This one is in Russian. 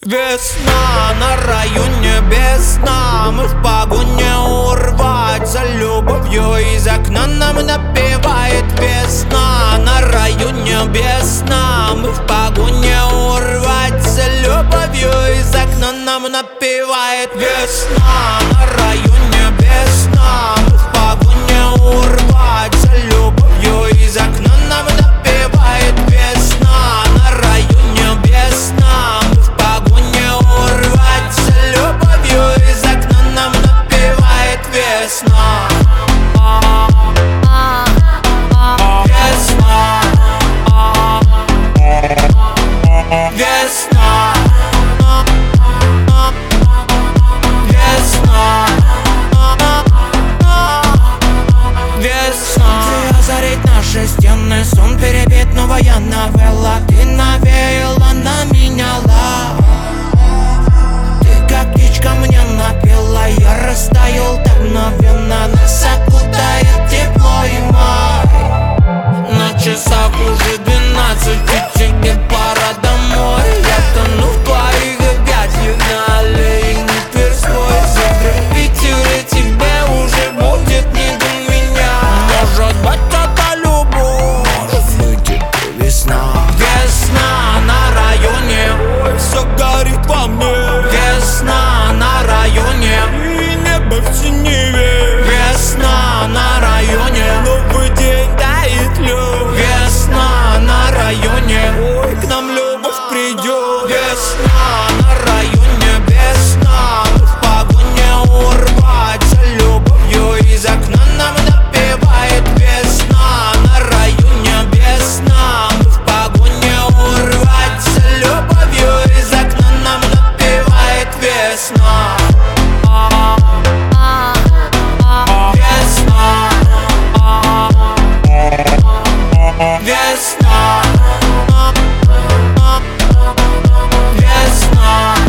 Весна на районе без сна, мы в погоне урвать за любовью. Из окна нам напевает весна. На районе без сна, мы в погоне урвать за любовью. Из окна нам напевает весна. На районе без сна, мы в погоне урвать за любовью. Из окна нам напевает весна. На районе без сна, мы в погоне урвать за любовью. Из окна нам напевает весна. Весна. Озарить наши стены, сон перебит, новая новелла. Ты навеяла, наменяла. Ты как птичка мне напела, я растаял так мгновенно. Нас окутает тепло и май. На часах уже 12, и тебе пора домой. Я тону в твоих объятиях на аллее Тверской. Закрыть тебе уже будет не до меня. Может быть, это любовь, может быть, это весна. Весна на районе, ой, все горит во мне. Весна на районе, и небо в синеве. Весна на районе, новый день дает лед. Весна на районе, ой, к нам любовь придет. Весна на районе, весна, мы в погоне урвать за любовью. Из окна нам напевает весна. На районе весна, мы в погоне урвать за любовью. Из окна нам напевает весна. Весна. Весна.